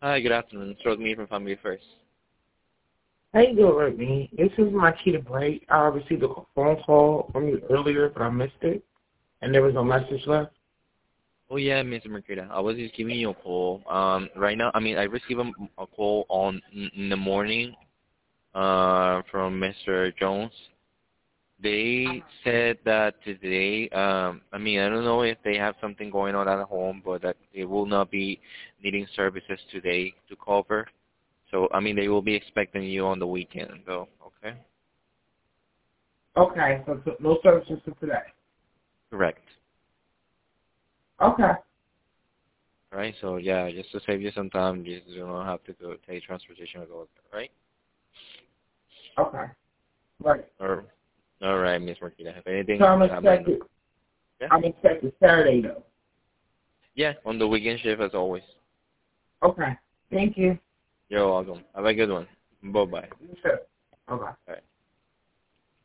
Hi, good afternoon. It's Rodney from Family First. How you doing, Whitney? This is Marquita Bright. I received a phone call from you earlier, but I missed it, and there was no message left. Oh yeah, Mr. Mercado. I was just giving you a call. Right now, I received a call in the morning from Mr. Jones. They said that today, I don't know if they have something going on at home, but that they will not be needing services today to cover. So, they will be expecting you on the weekend, though. Okay? Okay, so no services for today. Correct. Okay. All right. So yeah, just to save you some time, you don't have to go take transportation or go there, right? Okay. Right. Or all right, Miss Marquita. If anything, So I'm you have my number. expected. Yeah. I'm expected Saturday though. Yeah, on the weekend shift as always. Okay. Thank you. You're welcome. Have a good one. Bye bye. You too. Okay.